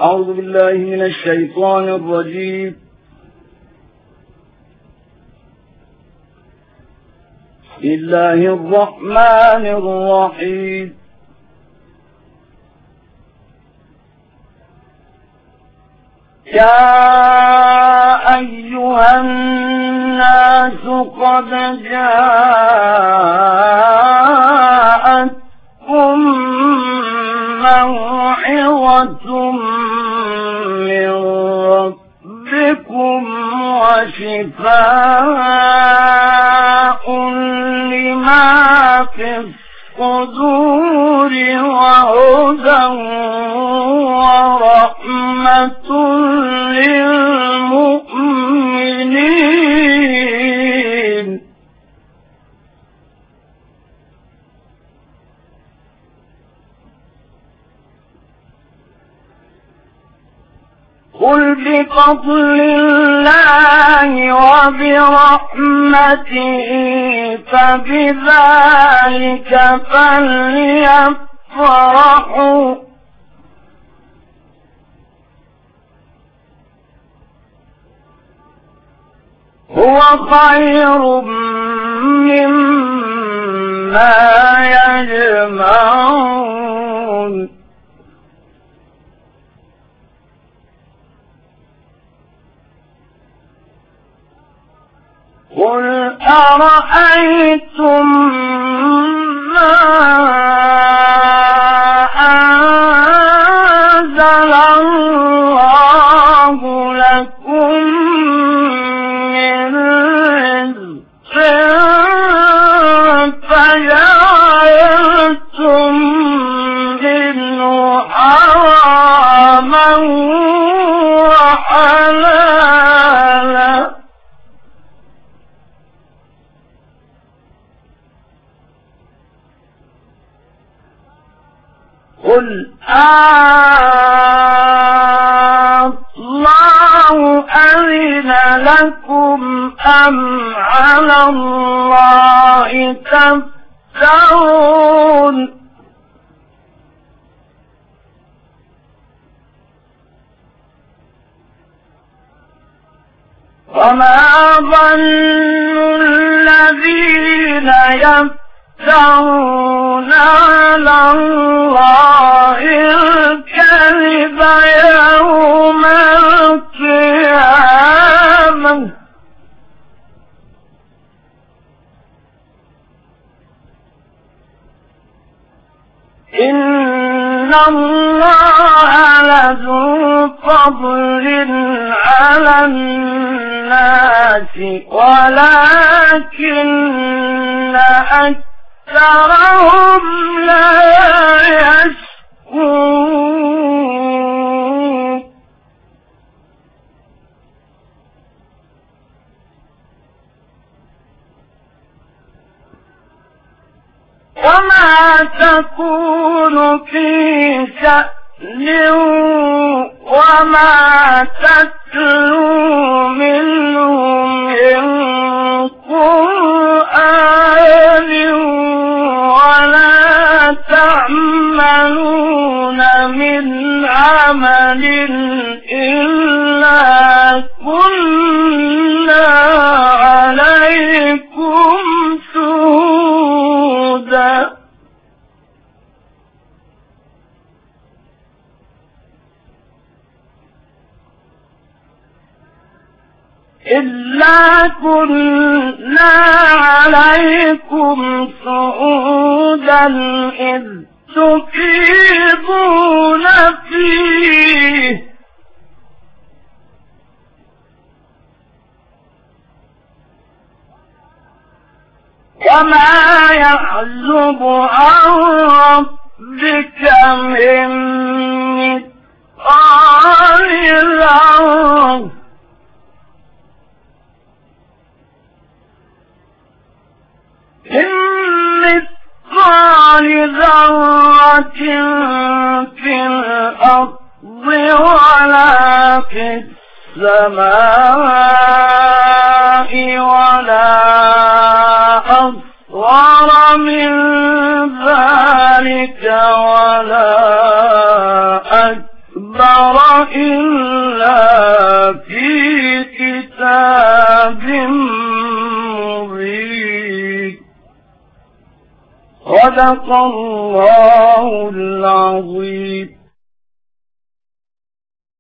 أعوذ بالله من الشيطان الرجيم. بسم الله الرحمن الرحيم. يا أيها الناس قد جاءتكم موعظة من ربكم وشفاء لما في الصدور وهدى ورحمة للمؤمنين. قل بفضل الله وبرحمته فبذلك فليفرحوا هو خير مما يجمعون. قل أرأيتم ما أنزل الله لكم من رزق فجعلتم منه حراما وحلالا قل الله أذن لكم أم على الله تفترون. وما ظن الذين يفترون على الله الكذب يوم القيامة إن الله لذو فضل على الناس ولكن أكثرهم لا يشكرون. وما تكون في شأن وما تتلو منه من قرآن ولا تعملون من عمل إلا كنا عليكم شهودا إلا كنا عليكم شهودا إذ تفيضون فيه وما يعزب عن ربك من مثقال ذرة في الأرض ولا في السماء ولا أصغر من ذلك ولا أكبر الخبر إلا في كتاب مبين. صدق الله العظيم.